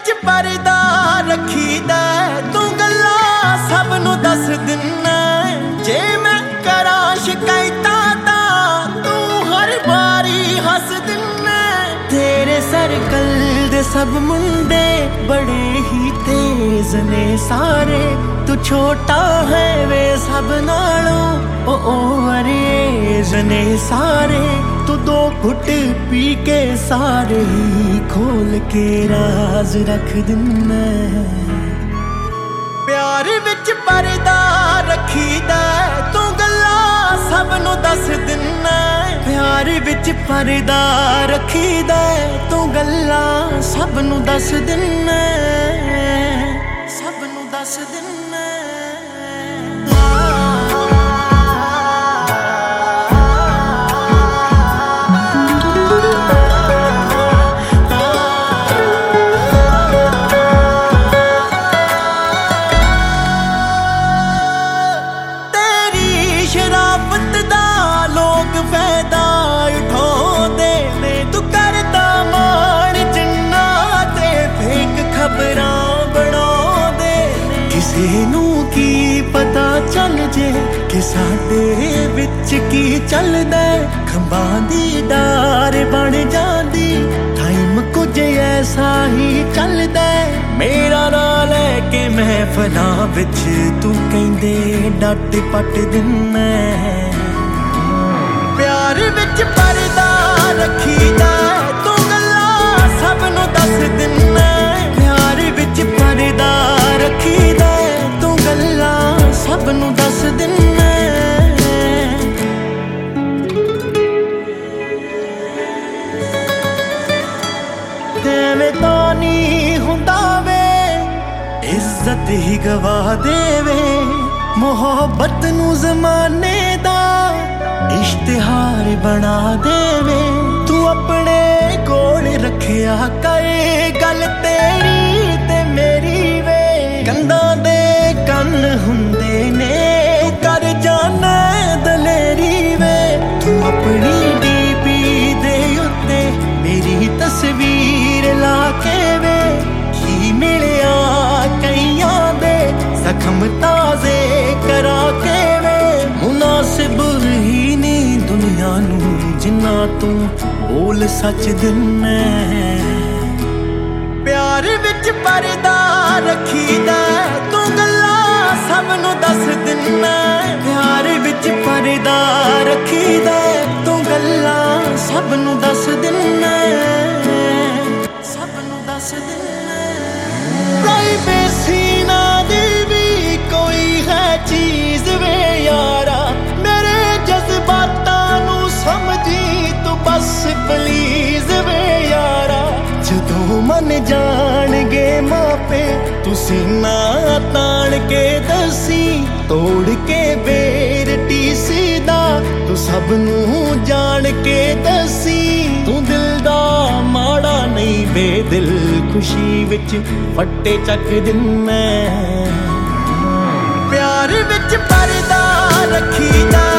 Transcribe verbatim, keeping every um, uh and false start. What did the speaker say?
ਵਿੱਚ ਪਰਦਾ ਰੱਖੀਦਾ, ਤੂੰ ਗੱਲਾਂ ਸਭ ਨੂੰ ਦੱਸ ਦਿੰਨਾ। ਜੇ ਮੈਂ ਕਰਾਂ ਸ਼ਿਕਾਇਤਾਂ ਤਾਂ ਤੂੰ ਹਰ ਵਾਰੀ ਹੱਸ ਦਿੰਨਾ। ਤੇਰੇ ਸਰਕਲ ਦੇ ਸਭ ਮੁੰਡੇ ਬੜੇ ਹੀ ਤੇਜ਼ ਨੇ ਸਾਰੇ, ਤੂੰ ਛੋਟਾ ਹੈ ਵੇ ਸਭ ਨਾਲੋਂ, ਉਹ ਓਵਰਏਜ ਨੇ ਸਾਰੇ। ਤੂੰ ਦੋ ਘੁੱਟ ਪੀ ਕੇ ਸਾਰੇ ਹੀ ਖੋਲ ਕੇ ਰਾਜ਼ ਰੱਖ ਦਿੰਨਾ। ਪਿਆਰ ਵਿੱਚ ਪਰਦਾ ਰੱਖੀਦਾ, ਤੂੰ ਗੱਲਾਂ ਸਭ ਨੂੰ ਦੱਸ ਦਿੰਨਾ। ਪਿਆਰ ਵਿੱਚ ਪਰਦਾ ਰੱਖੀਦਾ, ਤੂੰ ਗੱਲਾਂ ਸਭ ਨੂੰ ਦੱਸ ਦਿੰਨਾ, ਸਭ ਨੂੰ ਦੱਸ ਦਿੰਨਾ। ਸ਼ਰਾਫਤ ਦਾ ਲੋਕ ਫਾਇਦਾ ਉਠਾਉਂਦੇ ਨੇ, ਤੂੰ ਕਰਦਾ ਮਾਣ ਜਿੰਨਾ ਤੇ ਫੇਕ ਖਬਰਾਂ ਬਣਾਉਂਦੇ ਨੇ। ਕਿਸੇ ਨੂੰ ਕੀ ਪਤਾ ਚੱਲ ਜੇ ਕਿ ਸਾਡੇ ਵਿੱਚ ਕੀ ਚੱਲਦਾ, ਖੰਭਾਂ ਦੀ ਡਾਰ ਬਣ ਜਾਂਦੀ। ਟਾਈਮ ਕੁਝ ਐਸਾ ਹੀ ਚੱਲਦਾ, ਮੇਰਾ ਨਾਂ ਲੈ ਕੇ ਮਹਿਫਲਾਂ ਵਿੱਚ ਤੂੰ ਕਹਿੰਦੇ ਡੱਟ ਪੱਟ ਦਿੰਨਾ। ਪਿਆਰ ਵਿੱਚ ਪਰਦਾ ਰੱਖੀਦਾ, ਤੂੰ ਗੱਲਾਂ ਸਭ ਨੂੰ ਦੱਸ ਦਿੰਨਾ। ਪਿਆਰ ਵਿੱਚ ਪਰਦਾ ਰੱਖੀਦਾ, ਤੂੰ ਗੱਲਾਂ ਸਭ ਨੂੰ ਦੱਸ ਦਿੰਨਾ। ਐਵੇਂ ਤਾਂ ਨਹੀਂ ਹੁੰਦਾ ਵੇ, ਇੱਜ਼ਤ ਹੀ ਗਵਾ ਦੇਵੇ। ਮੁਹੱਬਤ ਨੂੰ ਜ਼ਮਾਨੇ ਦਾ ਇਸ਼ਤਿਹਾਰ ਬਣਾ ਦੇਵੇ। ਤੂੰ ਆਪਣੇ ਕੋਲ ਰੱਖਿਆ ਕਰੇ ਗੱਲ ਤੇਰੀ ਤੇ ਮੇਰੀ ਵੇ। ਕੰਧਾਂ ਦੇ ਕੰਨ ਹੁੰਦੇ ਨੇ, ਕਰ ਜਾਣਾ ਦਲੇਰੀ ਵੇ। ਤੂੰ ਆਪਣੀ ਡੀਪੀ ਦੇ ਉੱਤੇ ਮੇਰੀ ਤਸਵੀਰ ਲਾ ਕੇ ਵੇ। ਕੀ ਮਿਲਿਆ ਕਈਆਂ ਦੇ ਜ਼ਖਮ ਤਾਜ਼ੇ ਕਰਾ ਕੇ ਵੇ। ਮੁਨਾਸਿਬ ਹੀ ਨਹੀਂ ਦੁਨੀਆ ਨੂੰ ਜਿੰਨਾ ਤੂੰ ਬੋਲ ਸੱਚ ਦਿੰਨਾ। ਪਿਆਰ ਵਿੱਚ ਪਰਦਾ ਰੱਖੀਦਾ, ਤੂੰ ਗੱਲਾਂ ਸਭ ਨੂੰ ਦੱਸ ਦਿੰਨਾ। ਪਿਆਰ ਵਿੱਚ ਪਰਦਾ ਰੱਖੀਦਾ, ਤੂੰ ਗੱਲਾਂ ਸਭ ਨੂੰ ਦੱਸ ਦਿੰਨਾ, ਸਭ ਨੂੰ ਦੱਸ ਦਿੰਨਾ। ਪ੍ਰਾਈਵੇਸੀ ਨਾ ਦੀ ਵੀ ਕੋਈ ਹੈ ਚੀਜ਼ ਵੇ ਯਾਰਾ, ਮੇਰੇ ਜਜ਼ਬਾਤਾਂ ਨੂੰ ਸਮਝੀ ਤੂੰ ਬਸ ਪਲੀਜ਼ ਵੇ ਯਾਰਾ। ਜਦੋਂ ਮਨ ਜਾਣਗੇ ਮਾਪੇ ਤੂੰ ਸੀਨਾ ਤਾਣ ਕੇ ਦਸੀ, ਤੋੜ ਕੇ ਬੇਰ ਟੀਸੀ ਦਾ ਤੂੰ ਸਭ ਨੂੰ ਜਾਣ ਕੇ ਦਸੀ। ਤੂੰ ਦਿਲ ਦਾ ਮਾੜਾ ਨਹੀਂ ਵੇ, ਦਿਲ ਖੁਸ਼ੀ ਵਿੱਚ ਫੱਟੇ ਚੱਕ ਦਿੰਨਾ। ਪਿਆਰ ਵਿੱਚ ਪਰਦਾ ਰੱਖੀਦਾ,